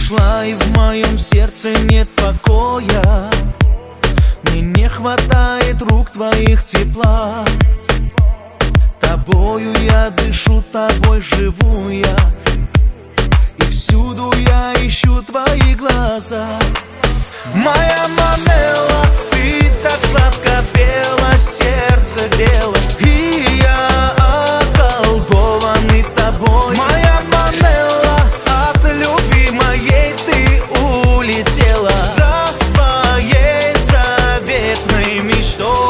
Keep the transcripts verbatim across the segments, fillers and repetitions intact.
ушла, и в моем сердце нет покоя. Мне не хватает рук твоих тепла. Тобою я дышу, тобой живу я, и всюду я ищу твои глаза. Моя Манелла, ты так сладко пела, сердце грела, и я околдованный тобой. Моя Манелла, от любви моей ты улетела за своей заветной мечтой.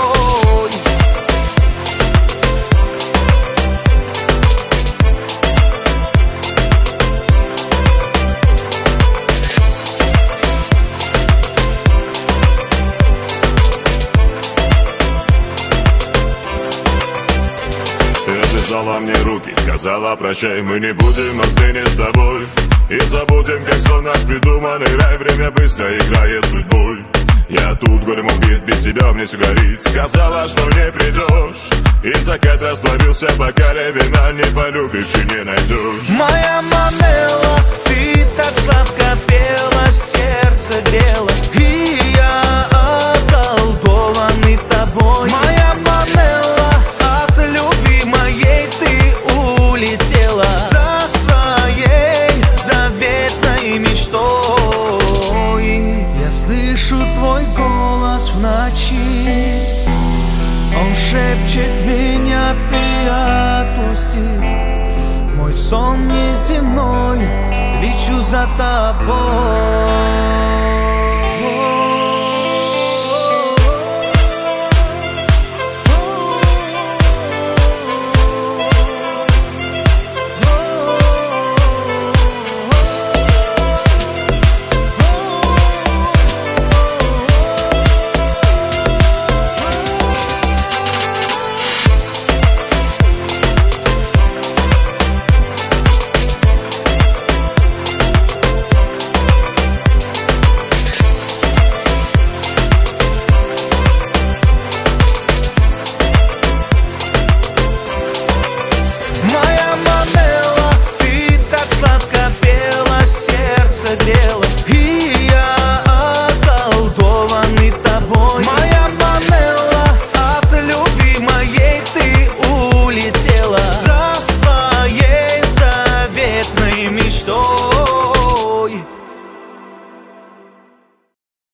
Связала мне руки, сказала прощай, мы не будем отныне с тобой. И забудем, как сон наш придуманный рай. Время быстро играет судьбой. Я тут горем убит, без тебя мне все горит. Сказала, что не придешь, и закат растворился, пока вина не полюбишь и не найдешь. Моя Манелла, ты так сладко пела, сердце грела, и я околдованный тобой. Моя Манелла, от любви моей ты улетела за своей заветной мечтой. Я слышу твой голос в ночи, он шепчет меня, ты отпусти. Мой сон неземной, лечу за тобой.